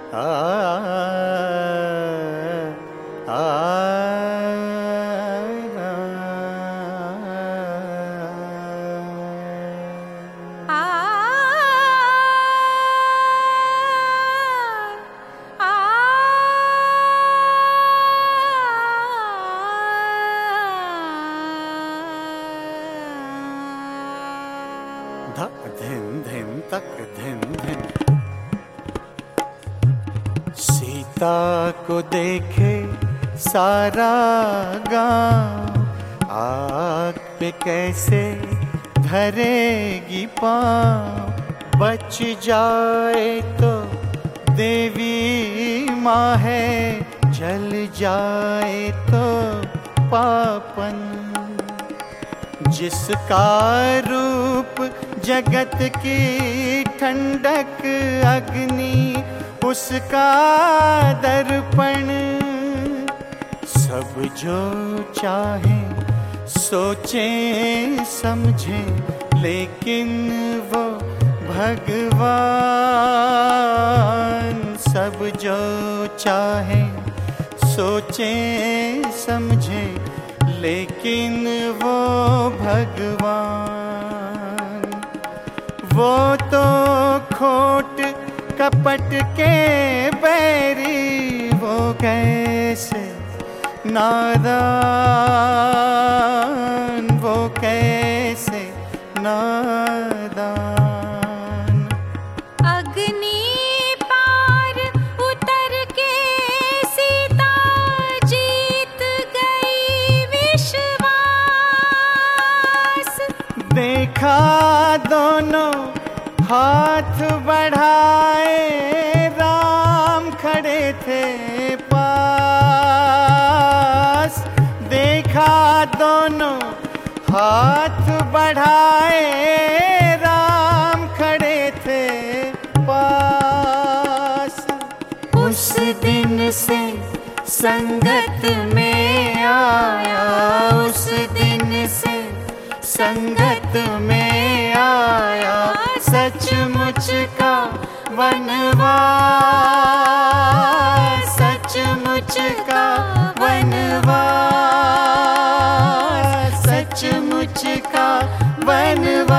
आ आ धक धिन धिन तक धिन धिन। सीता को देखे सारा गांव, आग पे कैसे धरेगी पाँव। बच जाए तो देवी माँ है, जल जाए तो पापन। जिसका रूप जगत की ठंडक अग्नि, उसका दर्पण। सब जो चाहे सोचें समझें, लेकिन वो भगवान। सब जो चाहे सोचें समझें, लेकिन वो भगवान। वो तो खोट कपट के बैरी, वो कैसे नादान। वो कैसे नादान। अग्नि पार उतर के सीता जीत गई विश्वास। देखा दोनों हाथ बढ़ाए, राम खड़े थे पास। देखा दोनों हाथ बढ़ाए, राम खड़े थे पास। उस दिन से संगत में आया, उस दिन से संगत में आया सचमुच का वनवास। सचमुच का वनवास। सचमुच का वनवास।